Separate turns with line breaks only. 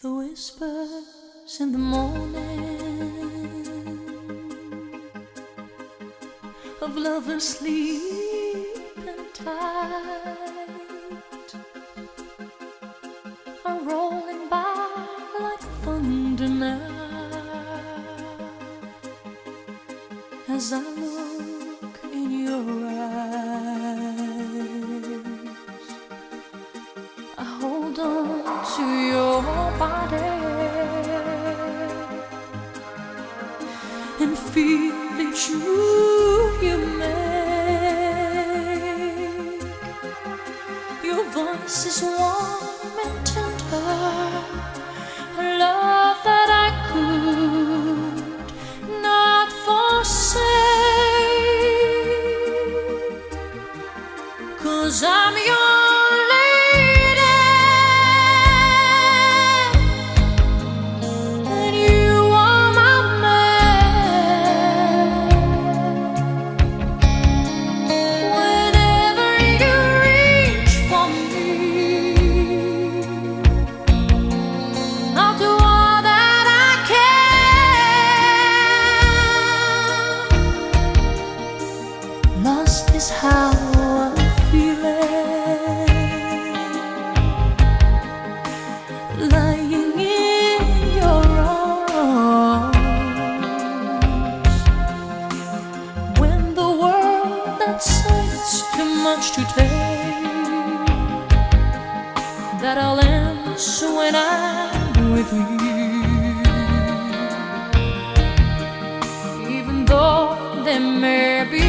The whispers in the morning of lovers sleeping tight are rolling by like thunder now as I look in your eyes. I hold on to your body and feel each move you make. Your voice is warm and tender, a love that I could not forsake, 'cause I'm your lost is how I'm feeling, lying in your arms. When the world that says too much to take, that I'll answer when I'm with you, even though there may be